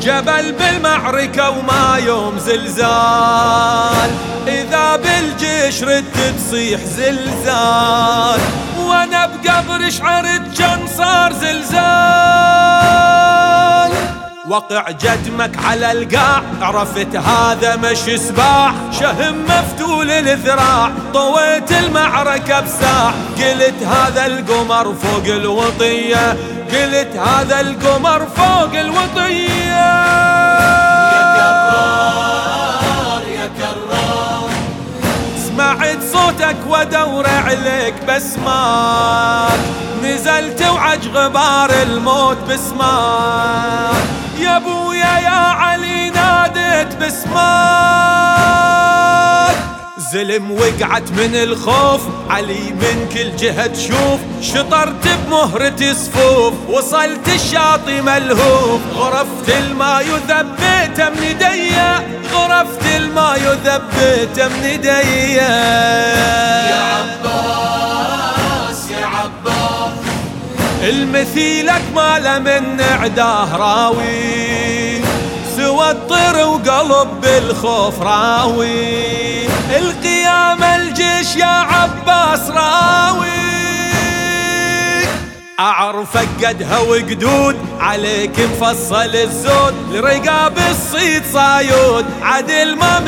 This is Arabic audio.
جبل بالمعركة وما يوم زلزال، إذا بالجيش رد تصيح زلزال، وانا بقبر شعرت جن صار زلزال. وقع جدمك على القاع عرفت هذا مش سباح، شهم مفتول الذراع طويت المعركة بساع، قلت هذا القمر فوق الوطية، قلت هذا القمر فوق الوطية. يا كرار يا كرار سمعت صوتك وادور عليك بسماك، نزلت وعج غبار الموت بسماك، يا ابويا يا علي ناديت بسماك. زلم وقعت من الخوف علي من كل جهة تشوف، شطرت بمهرة صفوف وصلت الشاطئ ملهوف، غرفت الماء وذبيت من ايديا، غرفت الماء وذبيت من ايديا. يا عباس يا عباس المثيلك ما له من عداه راوي، سوى الطير وقلب بالخوف راوي، القيام الجيش يا عباس راوي. أعرفك قدها وقدود عليك مفصل الزود، لرقاب الصيد صايود عدل ما